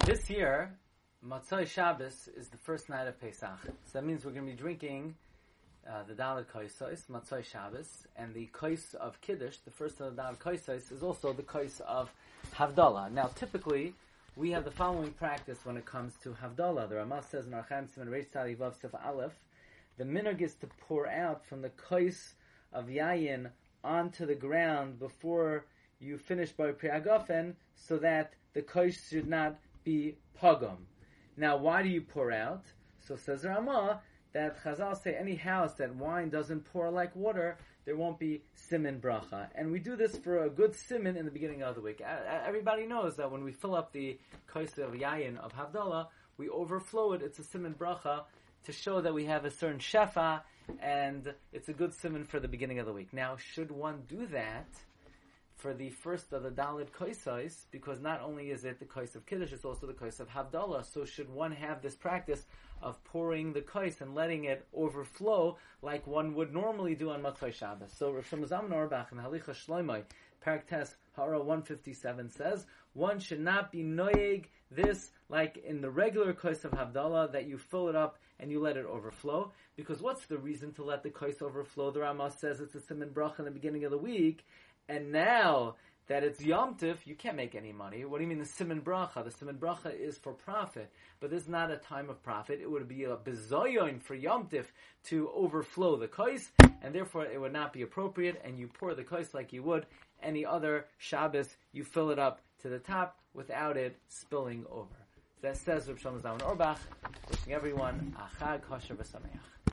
This year, Matzoi Shabbos is the first night of Pesach. So that means we're going to be drinking the Dalet Koisos, Matzoi Shabbos, and the Kois of Kiddush, the first of the Dalet Koisos, is also the Kois of Havdalah. Now, typically, we have the following practice when it comes to Havdalah. The Ramah says in Archaim Siman Reish Tali Vav Sif Aleph, the minhag is to pour out from the Kois of Yayin onto the ground before you finish by Priagafen, so that the Kois should not be pogum. Now, why do you pour out? So says Ramah that Chazal say any house that wine doesn't pour like water, there won't be simin bracha. And we do this for a good simin in the beginning of the week. Everybody knows that when we fill up the kois of yayin of Havdalah, we overflow it. It's a simin bracha to show that we have a certain shefa, and it's a good simin for the beginning of the week. Now, should one do that for the first of the Dalet Koisos, because not only is it the Kois of Kiddush, it's also the Kois of Havdalah. So should one have this practice of pouring the Kois and letting it overflow like one would normally do on Matzoi Shabbos? So Rosh Zalman Auerbach in Halicha Shloimeh, Parak Tes Hara 157 says, one should not be noyeg this like in the regular Kois of Havdalah, that you fill it up and you let it overflow. Because what's the reason to let the Kois overflow? The Ramah says it's a simin bracha in the beginning of the week, and now that it's Yom Tif, you can't make any money. What do you mean the simin bracha? The simin bracha is for profit, but this is not a time of profit. It would be a bezoyon for Yom Tif to overflow the kois, and therefore it would not be appropriate, and you pour the kois like you would any other Shabbos. You fill it up to the top without it spilling over. That says Rav Shlomo Zalman Auerbach, wishing everyone a Chag Kosher V'Sameach.